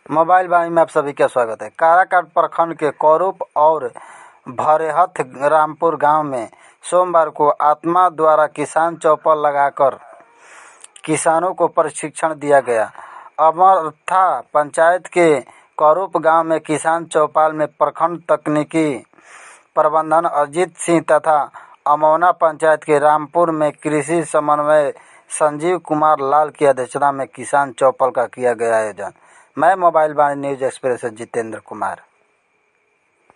Mobile वाणी में आप सभी का स्वागत है। काराकाट प्रखंड के कौरूप और भरेहथ रामपुर गांव में सोमवार को आत्मा द्वारा किसान चौपाल लगाकर किसानों को प्रशिक्षण दिया गया। अमरथा पंचायत के कौरूप गांव में किसान चौपाल में प्रखंड तकनीकी प्रबंधन अजीत सिंह तथा अमौना पंचायत के रामपुर में कृषि समन्वय संजीव कुमार लाल की अध्यक्षता में किसान चौपाल का किया गया आयोजन। मैं मोबाइल वाणी न्यूज एक्सप्रेस से जितेंद्र कुमार।